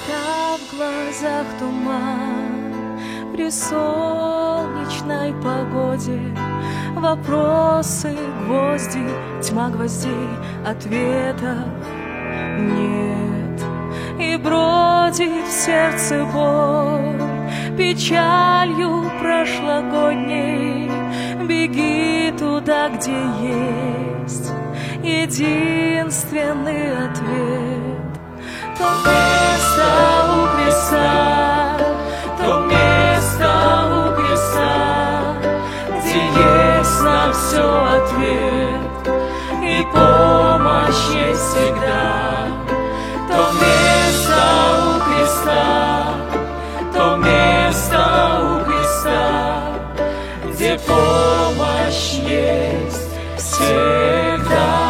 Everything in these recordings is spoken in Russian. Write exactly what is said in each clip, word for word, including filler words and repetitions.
Когда в глазах туман, при солнечной погоде вопросы, гвозди, тьма гвоздей, ответов нет. И бродит в сердце боль печалью прошлогодней. Беги туда, где есть единственный ответ. То место у креста, то место у креста, где есть на все ответ, и помощь есть всегда. То место у креста, то место у креста, где помощь есть всегда.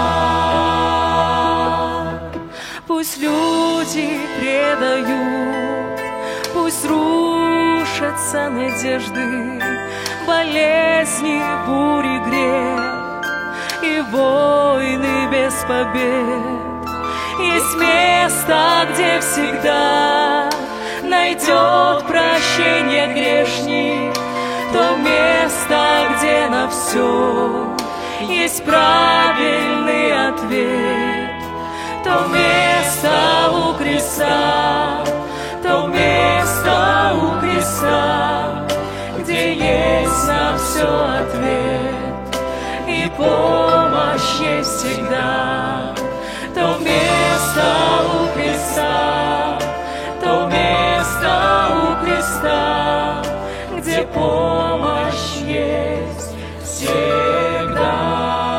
Пусть люди предают, пусть рушатся надежды, болезни, бури, грех и войны без побед. Есть место, где всегда найдет прощение грешник, то место, где на все есть правильный ответ. То место у креста, то место у креста, где есть на все ответ, и помощь есть всегда. То место у креста, то место у креста, где помощь есть всегда.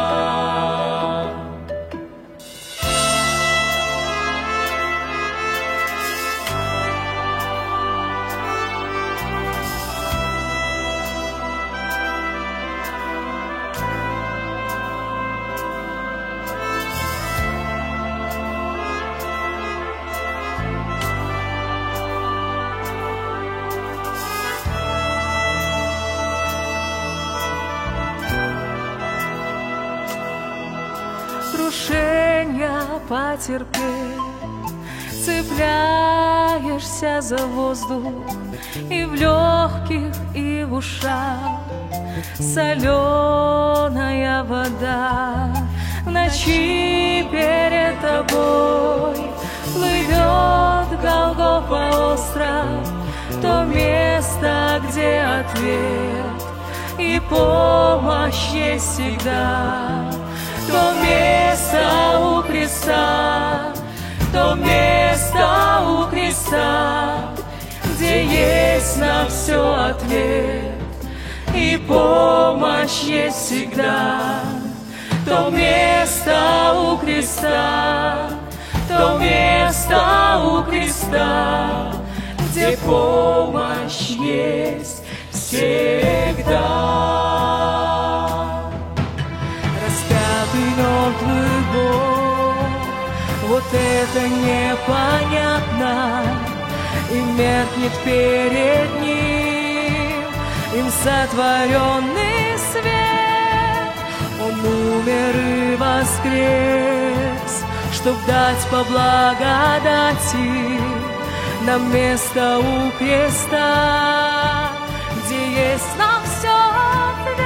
Крушения потерпеть, цепляешься за воздух, и в легких, и в ушах соленая вода. В ночи перед тобой плывет Голгофа остров, то место, где ответ и помощь есть всегда. То место у креста, то место у креста, где есть на все ответ, и помощь есть всегда. То место у креста, то место у креста, где помощь есть всегда. Мертвый Бог, вот это непонятно, и меркнет перед Ним им сотворенный свет. Он умер и воскрес, чтоб дать по благодати нам место у креста, где есть нам все ответ.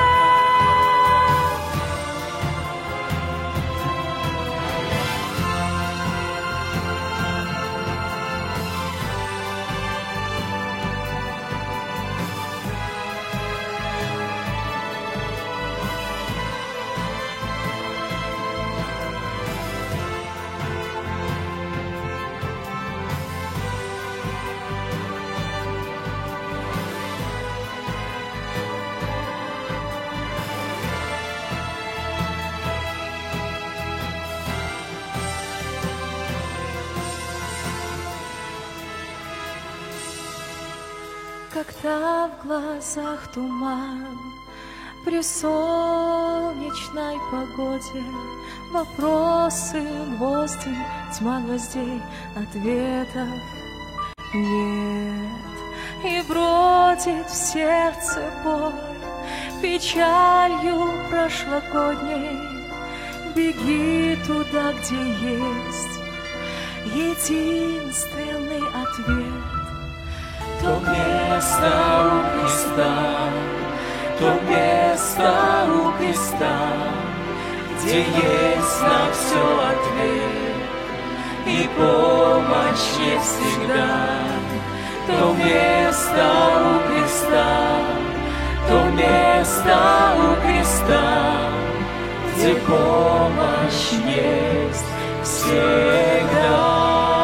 Когда в глазах туман, при солнечной погоде вопросы, гвозди, тьма гвоздей, ответов нет. И бродит в сердце боль печалью прошлогодней. Беги туда, где есть единственный ответ. То место у креста, то место у креста, где есть на все ответ и помощь есть всегда. То место у креста, то место у креста, где помощь есть всегда.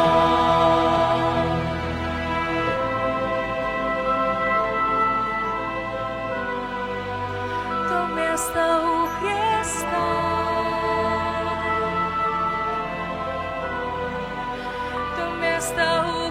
То место у креста, то место у